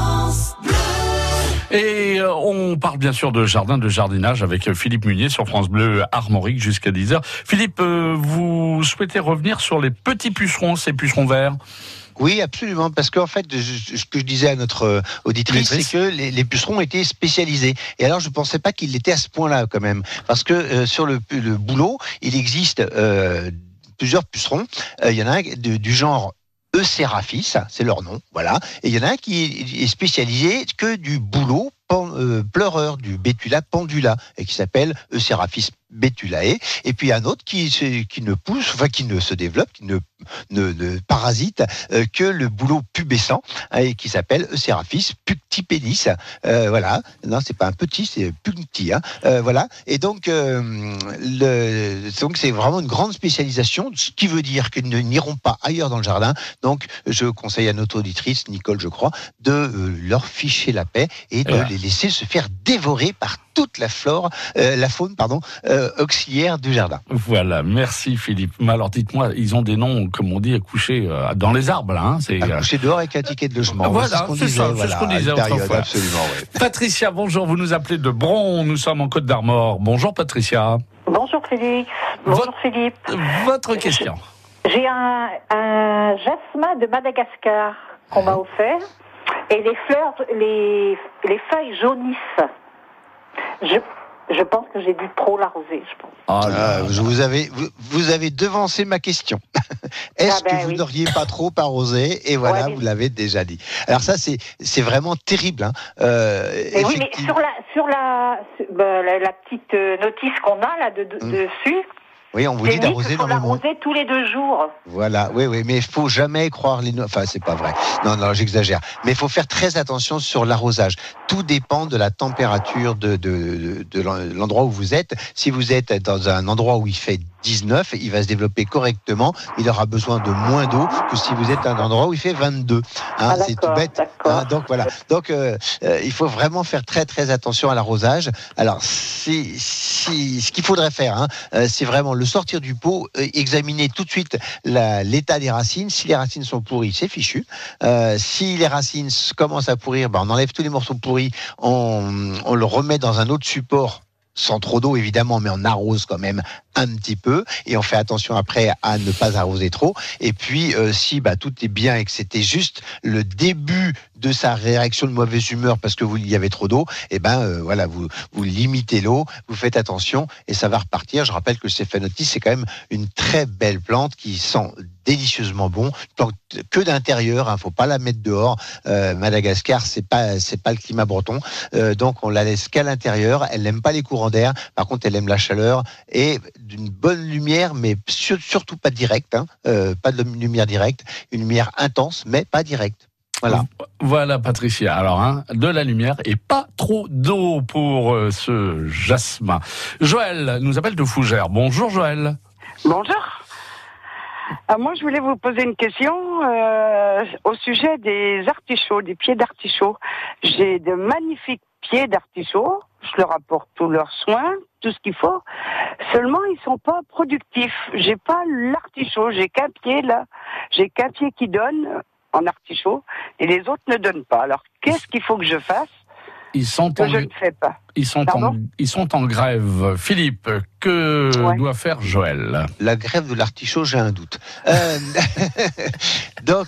Et on parle bien sûr de jardin, de jardinage avec Philippe Munier sur France Bleu Armorique jusqu'à 10h. Philippe, vous souhaitez revenir sur les petits pucerons, ces pucerons verts? Oui, absolument, parce qu'en fait, ce que je disais à notre auditrice, c'est que les pucerons étaient spécialisés. Et alors, je ne pensais pas qu'ils l'étaient à ce point-là, quand même. Parce que sur le boulot, il existe plusieurs pucerons. Il y en a un du genre Euceraphis, c'est leur nom, voilà. Et il y en a un qui est spécialisé que du bouleau pleureur, du Betula pendula, et qui s'appelle Euceraphis betulae. Et puis un autre qui ne pousse, enfin qui ne se développe, qui ne parasite que le bouleau pubescent, et qui s'appelle Euceraphis punctipénis. Voilà. Non, c'est pas un petit, c'est puncti. Voilà. Et donc, donc c'est vraiment une grande spécialisation, ce qui veut dire qu'ils n'iront pas ailleurs dans le jardin. Donc, je conseille à notre auditrice, Nicole, je crois, de leur ficher la paix et de les laisser se faire dévorer par toute la faune, auxiliaire du jardin. Voilà, merci Philippe. Mais alors dites-moi, ils ont des noms, comme on dit, à coucher dans les arbres, là. Hein, c'est à coucher dehors avec un ticket de logement. Voilà, c'est ce qu'on disait autrefois. Absolument, ouais. Patricia, bonjour, vous nous appelez de Bron, nous sommes en Côte d'Armor. Bonjour Patricia. Bonjour Félix. Bonjour Philippe. Votre question. J'ai un jasmin de Madagascar qu'on m'a offert et les fleurs, les feuilles jaunissent. Je pense que j'ai dû trop l'arroser, je pense. Vous avez devancé ma question. Est-ce que vous n'auriez pas trop arrosé? Et voilà, vous l'avez déjà dit. Alors ça, c'est vraiment terrible. Hein. Oui, mais sur la petite notice qu'on a là dessus. Oui, on vous dit d'arroser énormément. L'arroser tous les 2 jours. Voilà, oui, mais il faut jamais croire les... Enfin, c'est pas vrai. Non, j'exagère. Mais il faut faire très attention sur l'arrosage. Tout dépend de la température de l'endroit où vous êtes. Si vous êtes dans un endroit où il fait 19, il va se développer correctement. Il aura besoin de moins d'eau que si vous êtes à un endroit où il fait 22. C'est tout bête. Donc voilà. Donc il faut vraiment faire très très attention à l'arrosage. Alors ce qu'il faudrait faire, c'est vraiment le sortir du pot, examiner tout de suite l'état des racines. Si les racines sont pourries, c'est fichu. Si les racines commencent à pourrir, on enlève tous les morceaux pourris, on le remet dans un autre support sans trop d'eau évidemment, mais on arrose quand même un petit peu et on fait attention après à ne pas arroser trop. Et puis si tout est bien et que c'était juste le début de sa réaction de mauvaise humeur parce que il y avait trop d'eau, voilà, vous limitez l'eau, vous faites attention et ça va repartir. Je rappelle que le Stephanotis, c'est quand même une très belle plante qui sent délicieusement bon, plante que d'intérieur, faut pas la mettre dehors. Madagascar, c'est pas le climat breton, donc on la laisse qu'à l'intérieur. Elle n'aime pas les courants d'air, par contre elle aime la chaleur et d'une bonne lumière, mais surtout pas directe, pas de lumière directe, une lumière intense, mais pas directe. Voilà Patricia, alors de la lumière et pas trop d'eau pour ce jasmin. Joël nous appelle de Fougères. Bonjour Joël. Bonjour. Moi je voulais vous poser une question au sujet des artichauts, des pieds d'artichaut. J'ai de magnifiques pieds d'artichaut, je leur apporte tous leurs soins, tout ce qu'il faut. Seulement ils sont pas productifs. J'ai pas l'artichaut, j'ai qu'un pied là, j'ai qu'un pied qui donne en artichaut et les autres ne donnent pas. Alors qu'est-ce qu'il faut que je fasse? Je ne fais pas. Ils sont en grève. Philippe, que doit faire Joël? La grève de l'artichaut, j'ai un doute. Donc,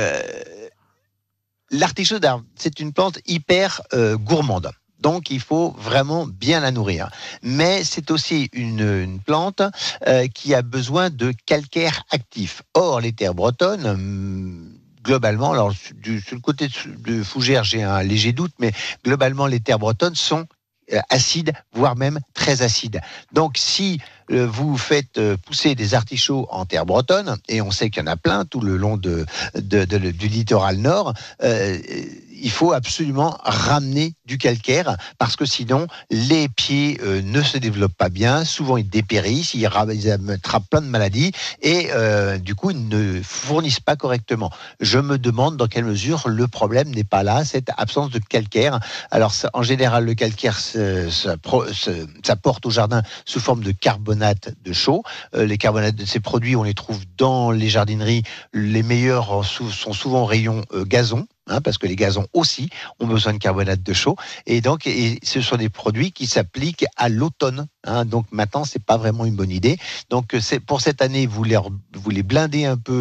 l'artichaut d'arbre, c'est une plante hyper gourmande. Donc, il faut vraiment bien la nourrir. Mais c'est aussi une plante qui a besoin de calcaire actif. Or, les terres bretonnes... globalement, alors sur le côté de Fougères, j'ai un léger doute, mais globalement, les terres bretonnes sont acides, voire même très acides. Donc, si vous faites pousser des artichauts en terre bretonne, et on sait qu'il y en a plein tout le long du littoral nord, il faut absolument ramener du calcaire parce que sinon les pieds ne se développent pas bien, souvent ils dépérissent, ils attrapent plein de maladies et du coup ils ne fournissent pas correctement. Je me demande dans quelle mesure le problème n'est pas là, cette absence de calcaire. Alors en général le calcaire ça porte au jardin sous forme de carbonate de chaux. Les carbonates de ces produits on les trouve dans les jardineries, les meilleurs sont souvent au rayon gazon. Parce que les gazons aussi ont besoin de carbonate de chaux et ce sont des produits qui s'appliquent à l'automne. Donc maintenant c'est pas vraiment une bonne idée. Donc c'est pour cette année vous les blindez un peu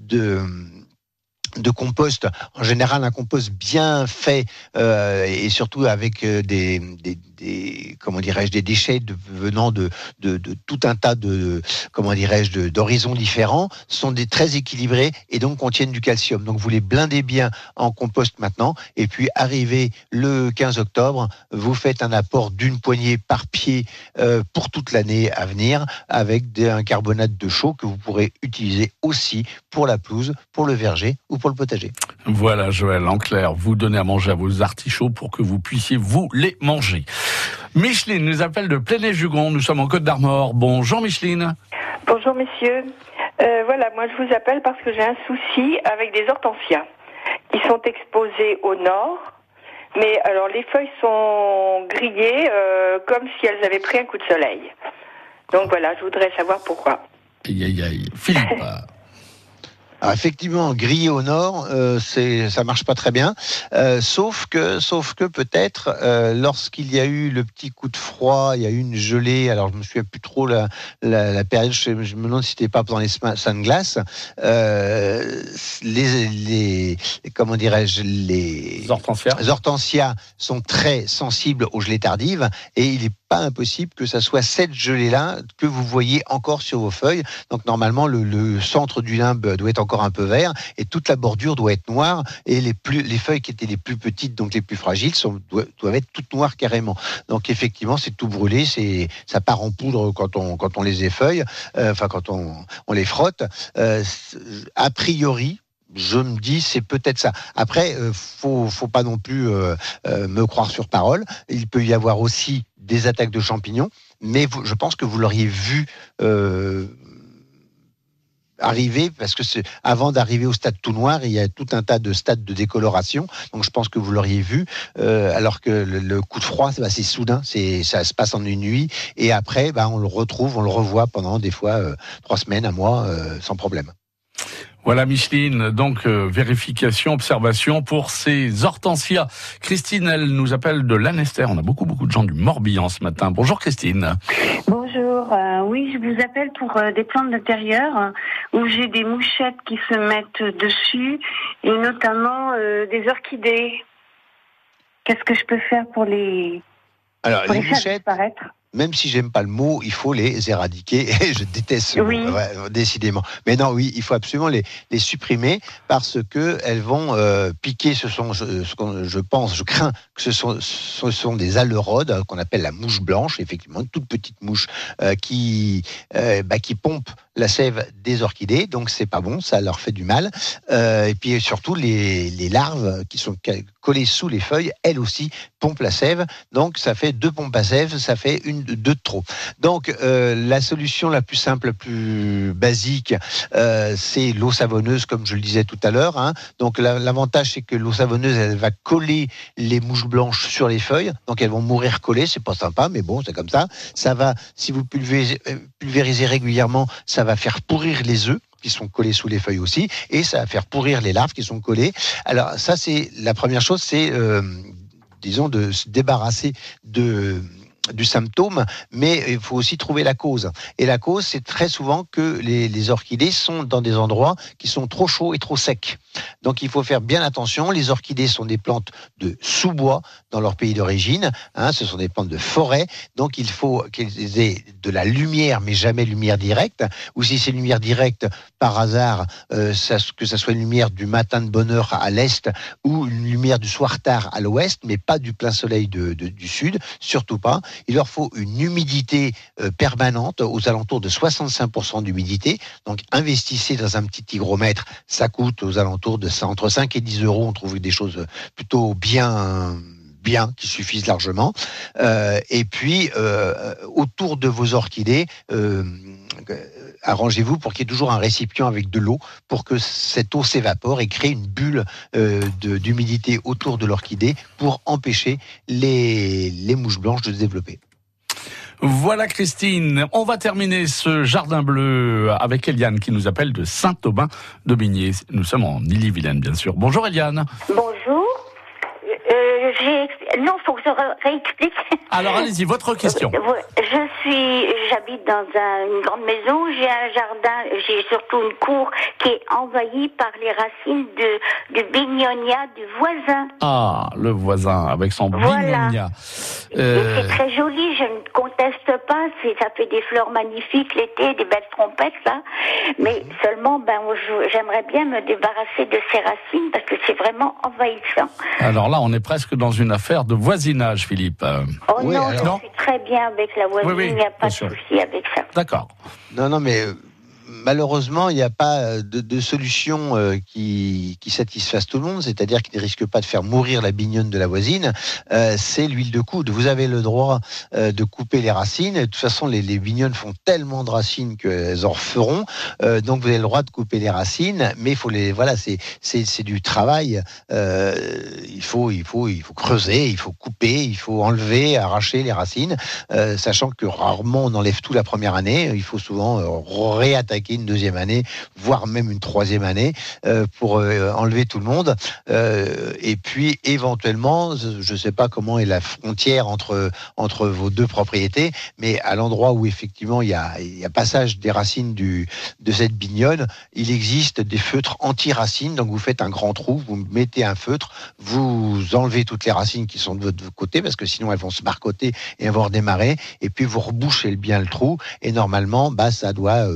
de compost, en général un compost bien fait et surtout avec des déchets venant de tout un tas d'horizons différents, sont très équilibrés et donc contiennent du calcium. Donc vous les blindez bien en compost maintenant et puis arrivé le 15 octobre, vous faites un apport d'une poignée par pied pour toute l'année à venir avec un carbonate de chaux que vous pourrez utiliser aussi pour la pelouse, pour le verger ou pour le potager. Voilà Joël, en clair, vous donnez à manger à vos artichauts pour que vous puissiez vous les manger. Micheline nous appelle de Pléné-Jugon, nous sommes en Côte d'Armor. Bonjour Micheline. Bonjour messieurs. Voilà, moi je vous appelle parce que j'ai un souci avec des hortensias qui sont exposées au nord. Mais alors les feuilles sont grillées comme si elles avaient pris un coup de soleil. Donc voilà, je voudrais savoir pourquoi. Aïe. Philippe. Alors effectivement, grillé au nord, ça marche pas très bien. Sauf que peut-être lorsqu'il y a eu le petit coup de froid, il y a eu une gelée. Alors je me souviens plus trop la période. Je me demande si c'était pas pendant les seins de glace. Les hortensias sont très sensibles aux gelées tardives et il est pas impossible que ça soit cette gelée-là que vous voyez encore sur vos feuilles. Donc normalement le centre du limbe doit être encore un peu vert et toute la bordure doit être noire et les feuilles qui étaient les plus petites, donc les plus fragiles, doivent être toutes noires carrément. Donc effectivement c'est tout brûlé, ça part en poudre quand on les effeuille, quand on les frotte. A priori, je me dis, c'est peut-être ça. Après, faut pas non plus me croire sur parole. Il peut y avoir aussi des attaques de champignons, mais je pense que vous l'auriez vu arriver, parce que avant d'arriver au stade tout noir, il y a tout un tas de stades de décoloration. Donc je pense que vous l'auriez vu, alors que le coup de froid, c'est soudain, ça se passe en une nuit, et après, on le revoit pendant des fois 3 semaines, un mois, sans problème. Voilà Micheline, donc vérification, observation pour ces hortensias. Christine, elle nous appelle de Lanester. On a beaucoup de gens du Morbihan ce matin. Bonjour Christine. Bonjour, oui, je vous appelle pour des plantes d'intérieur où j'ai des mouchettes qui se mettent dessus et notamment des orchidées. Qu'est-ce que je peux faire pour les faire mouchettes disparaître? Même si j'aime pas le mot, il faut les éradiquer. Et je déteste ce mot, décidément. Mais non, oui, il faut absolument les supprimer parce que elles vont piquer. Je crains que ce sont des alerodes qu'on appelle la mouche blanche, effectivement, une toute petite mouche qui pompe la sève des orchidées. Donc c'est pas bon, ça leur fait du mal. Et puis surtout les larves qui sont collées sous les feuilles, elles aussi pompent la sève. Donc ça fait 2 pompes à sève, ça fait 2 de trop. Donc la solution la plus simple, la plus basique, c'est l'eau savonneuse, comme je le disais tout à l'heure. Hein. Donc l'avantage, c'est que l'eau savonneuse, elle va coller les mouches blanches sur les feuilles. Donc elles vont mourir collées. C'est pas sympa, mais bon, c'est comme ça. Ça va, si vous pulvérisez régulièrement, ça va faire pourrir les œufs qui sont collés sous les feuilles aussi, et ça va faire pourrir les larves qui sont collées. Alors ça, c'est la première chose, c'est de se débarrasser du symptôme, mais il faut aussi trouver la cause. Et la cause, c'est très souvent que les orchidées sont dans des endroits qui sont trop chauds et trop secs. Donc il faut faire bien attention. Les orchidées sont des plantes de sous-bois dans leur pays d'origine. Hein, ce sont des plantes de forêt. Donc il faut qu'elles aient de la lumière, mais jamais lumière directe. Ou si c'est lumière directe, par hasard, que ça soit une lumière du matin de bonne heure à l'est ou une lumière du soir tard à l'ouest, mais pas du plein soleil du sud, surtout pas. Il leur faut une humidité permanente, aux alentours de 65% d'humidité. Donc investissez dans un petit hygromètre, ça coûte aux alentours de ça, entre 5 et 10 euros. On trouve des choses plutôt bien qui suffisent largement. Et puis autour de vos orchidées, arrangez-vous pour qu'il y ait toujours un récipient avec de l'eau pour que cette eau s'évapore et crée une bulle d'humidité autour de l'orchidée pour empêcher les mouches blanches de se développer. Voilà Christine, on va terminer ce jardin bleu avec Eliane qui nous appelle de Saint-Aubin-d'Aubigné. Nous sommes en Ille-et-Vilaine, bien sûr. Bonjour Eliane. Bonjour. Non, faut que je réexplique. Alors allez-y, votre question. J'habite dans une grande maison, j'ai un jardin, j'ai surtout une cour qui est envahie par les racines du bignonia du voisin. Ah, le voisin avec son bignonia. C'est très joli, je ne conteste pas, ça fait des fleurs magnifiques l'été, des belles trompettes là, mais seulement j'aimerais bien me débarrasser de ces racines parce que c'est vraiment envahissant. Alors là, on est presque dans une affaire de voisinage, Philippe. Oh oui, non, je suis très bien avec la voisine, il n'y a pas de souci avec ça. D'accord. Non, mais malheureusement, il n'y a pas de solution qui satisfasse tout le monde, c'est-à-dire qui ne risque pas de faire mourir la bignonne de la voisine. C'est l'huile de coude. Vous avez le droit de couper les racines. De toute façon, les bignonnes font tellement de racines qu'elles en referont. Donc, vous avez le droit de couper les racines, mais il faut c'est du travail. Il faut creuser, il faut couper, il faut enlever, arracher les racines, sachant que rarement on enlève tout la première année. Il faut souvent réattaquer une deuxième année, voire même une troisième année, pour enlever tout le monde. Et puis, éventuellement, je ne sais pas comment est la frontière entre vos deux propriétés, mais à l'endroit où effectivement il y a passage des racines de cette bignonne, il existe des feutres anti-racines. Donc vous faites un grand trou, vous mettez un feutre, vous enlevez toutes les racines qui sont de votre côté, parce que sinon elles vont se marcoter et elles vont redémarrer, et puis vous rebouchez bien le trou, et normalement, ça doit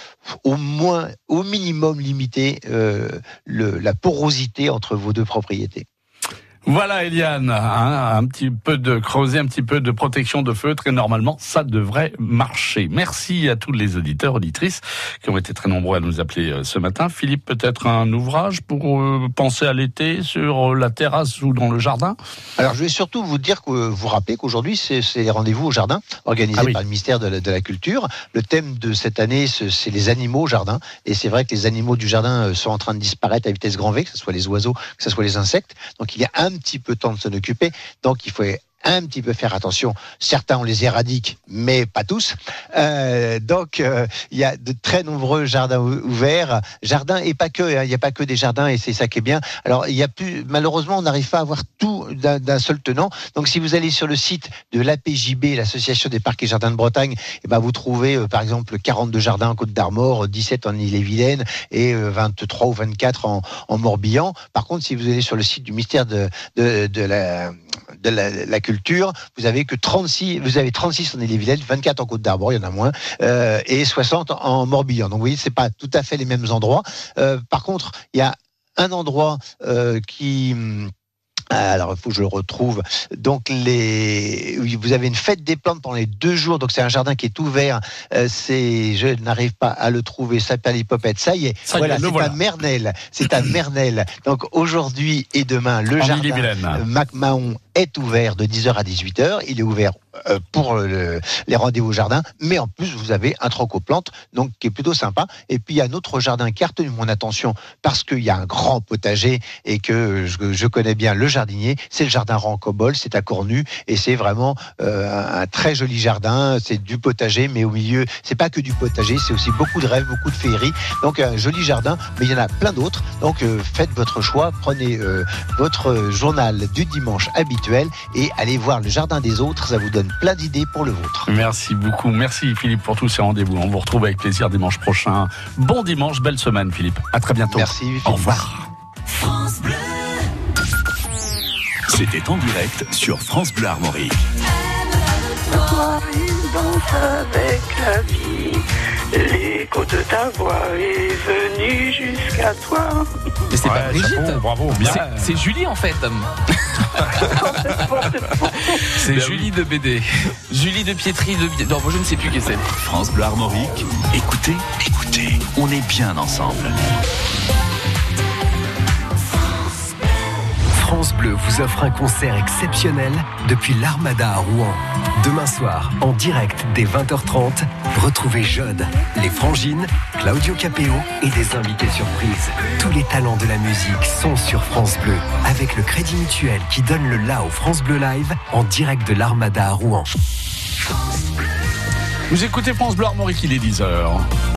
au minimum limiter la porosité entre vos deux propriétés. Voilà Eliane, un petit peu de creuset, un petit peu de protection de feutre et normalement ça devrait marcher. Merci à tous les auditeurs, auditrices qui ont été très nombreux à nous appeler ce matin. Philippe, peut-être un ouvrage pour penser à l'été sur la terrasse ou dans le jardin? Alors je vais surtout vous rappeler qu'aujourd'hui c'est les rendez-vous au jardin organisés par le ministère de la Culture. Le thème de cette année c'est les animaux au jardin, et c'est vrai que les animaux du jardin sont en train de disparaître à vitesse grand V, que ce soit les oiseaux, que ce soit les insectes. Donc il y a un petit peu de temps de s'en occuper, donc il faut un petit peu faire attention. Certains, on les éradique, mais pas tous. Donc, il y a de très nombreux jardins ouverts. Jardins et pas que. Il n'y a pas que des jardins et c'est ça qui est bien. Alors, il y a plus. Malheureusement, on n'arrive pas à avoir tout d'un seul tenant. Donc, si vous allez sur le site de l'APJB, l'Association des parcs et jardins de Bretagne, eh ben, vous trouvez, par exemple, 42 jardins en Côte d'Armor, 17 en Ille-et-Vilaine et 23 ou 24 en Morbihan. Par contre, si vous allez sur le site du ministère de la culture, vous avez 36 en Ille-et-Vilaine, 24 en Côte d'Armor, il y en a moins, et 60 en Morbihan. Donc vous voyez, c'est pas tout à fait les mêmes endroits. Par contre, il y a un endroit qui... Alors, il faut que je le retrouve. Donc, vous avez une fête des plantes pendant les 2 jours. Donc, c'est un jardin qui est ouvert. Je n'arrive pas à le trouver. Ça s'appelle l'Hippopète. Ça y est. Voilà, c'est à Mernel. C'est à Mernel. Donc, aujourd'hui et demain, le jardin MacMahon est ouvert de 10h à 18h. Il est ouvert pour les rendez-vous au jardin, mais en plus vous avez un troc aux plantes, donc qui est plutôt sympa. Et puis il y a un autre jardin qui a retenu mon attention parce qu'il y a un grand potager et que je connais bien le jardinier. C'est le jardin Rancobol, c'est à Cornu et c'est vraiment un très joli jardin. C'est du potager, mais au milieu, c'est pas que du potager, c'est aussi beaucoup de rêves, beaucoup de féerie. Donc un joli jardin, mais il y en a plein d'autres. Donc faites votre choix, prenez votre journal du dimanche habituel et allez voir le jardin des autres. Ça vous donne plein d'idées pour le vôtre. Merci beaucoup. Merci Philippe pour tous ces rendez-vous. On vous retrouve avec plaisir dimanche prochain. Bon dimanche, belle semaine Philippe. À très bientôt. Merci Philippe. Au revoir. France Bleu. C'était en direct sur France Bleu Armorique. Toi, il danse avec la vie. L'écho de ta voix est venu jusqu'à toi. Mais c'est pas Brigitte. Chapeau, bravo, bien. C'est Julie en fait. C'est Julie de BD. Julie de Pietri de... Non, moi je ne sais plus qui c'est. France Bleu Armorique. Écoutez, on est bien ensemble. France Bleu vous offre un concert exceptionnel depuis l'Armada à Rouen. Demain soir, en direct dès 20h30, retrouvez Jode, les Frangines, Claudio Capéo et des invités surprises. Tous les talents de la musique sont sur France Bleu, avec le Crédit Mutuel qui donne le la au France Bleu Live en direct de l'Armada à Rouen. Vous écoutez France Bleu Armorique, il est 10h.